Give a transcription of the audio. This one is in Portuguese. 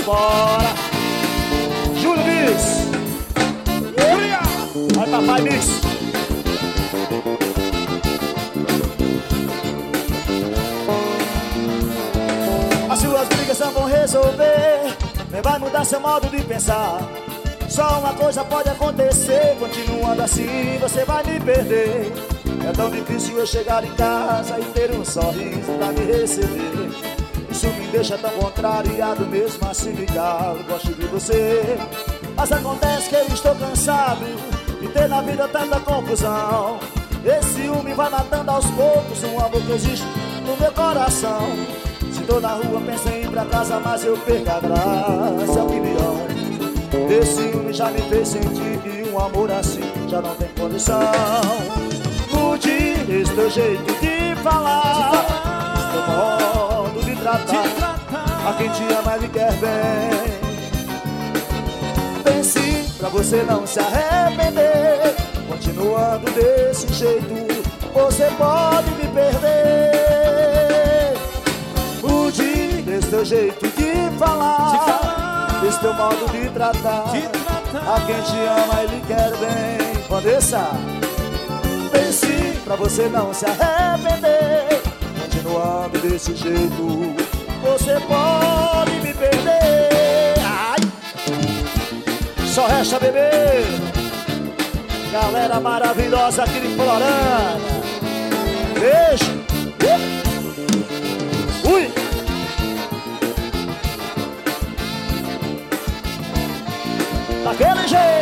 Vambora. Júlio Mix. Vai, papai Mix. As suas brigas não vão resolver, nem vai mudar seu modo de pensar. Só uma coisa pode acontecer, continuando assim você vai me perder. É tão difícil eu chegar em casa e ter um sorriso pra me receber. Isso me deixa tão contrariado, mesmo assim me calo, gosto de você. Mas acontece que eu estou cansado de ter na vida tanta confusão. Esse ciúme vai matando aos poucos um amor que existe no meu coração. Se tô na rua penso em ir pra casa, mas eu perco a graça, a opinião. Esse ciúme já me fez sentir que um amor assim já não tem condição. Mude esse teu jeito de falar, esse teu modo de tratar a quem te ama e lhe quer bem. Pense pra você não se arrepender. Continuando desse jeito você pode me perder. Mude esse teu jeito de falar, esse teu modo de tratar a quem te ama e lhe quer bem. Vanessa, pense pra você não se arrepender. Continuando desse jeito você pode me perder. Ai. Só resta beber. Galera maravilhosa aqui de Florânia. Beijo. Ui. Daquele jeito.